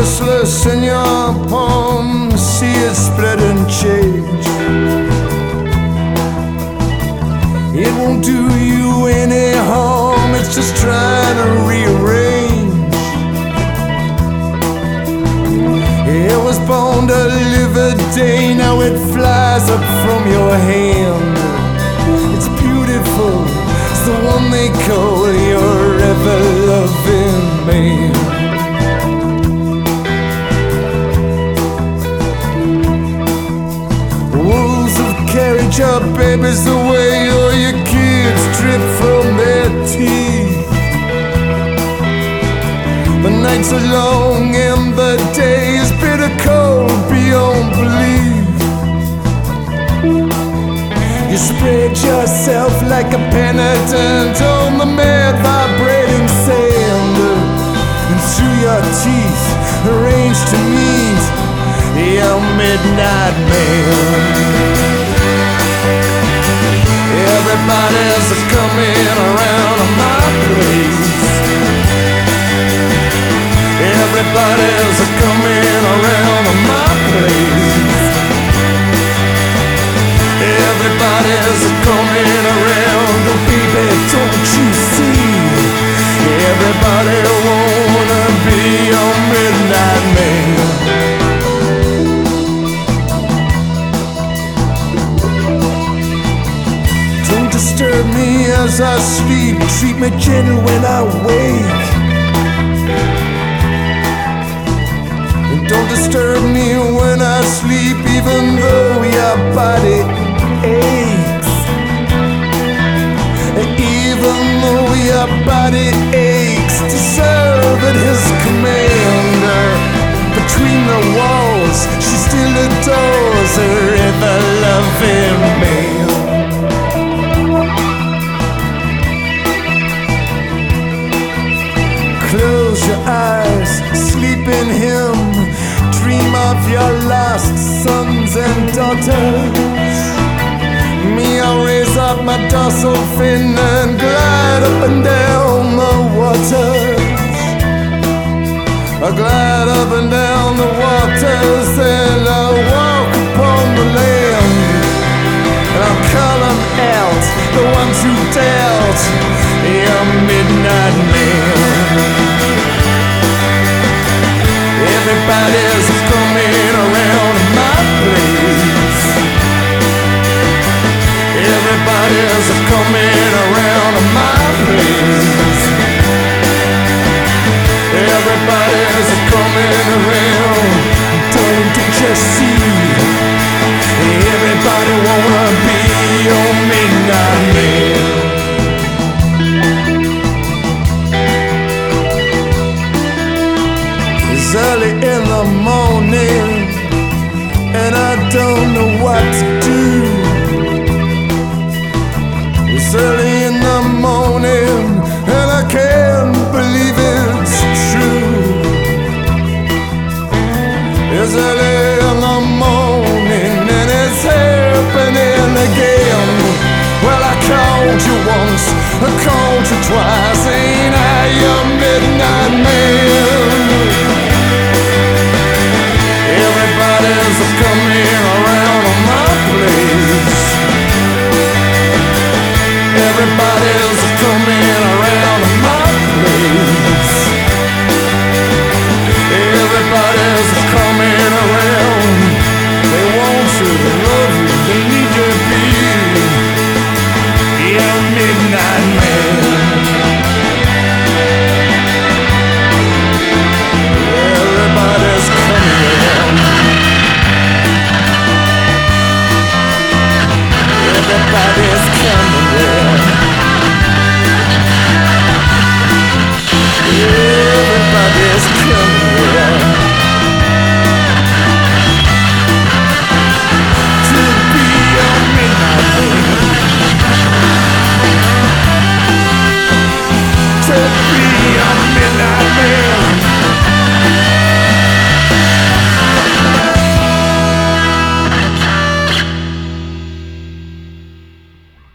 restless in your palm, see it spread and change. It won't do you any harm, it's just trying to rearrange. It was born to live a day, now it flies up from your hand. It's beautiful, it's the one they call your ever-loving man. Wolves have carried your babies away, or your kids drip from their teeth. The nights are long and the days bitter cold beyond belief. You spread yourself like a penitent on the mad vibrating sand, and through your teeth arranged to meet your midnight man. Everybody's coming around my place. Everybody's coming around my place. Everybody's coming around, oh baby, don't you see? Everybody wanna be your midnight man. Don't disturb me as I sleep, treat me gentle when I wake. And don't disturb me when I sleep, even though your body aches. Even though your body aches to serve at his command. Between the walls, she still adores her ever-loving man. Close your eyes, sleep in him, dream of your lost sons and daughters. Me, I'll raise up my dorsal fin and glide up and down the waters. I'll glide up and down the waters, and I'll walk upon the land. And I'll call them out, the ones who doubt your midnight man. Everybody's coming around my place. Everybody's coming around my place. Everybody's coming around, don't you see? Everybody wanna be your midnight man. It's early in the morning, and I don't know what to do. It's early in the morning, and I can't believe it's true. It's early in the morning, and it's happening again. Well, I called you once, I called you twice, ain't I your midnight man?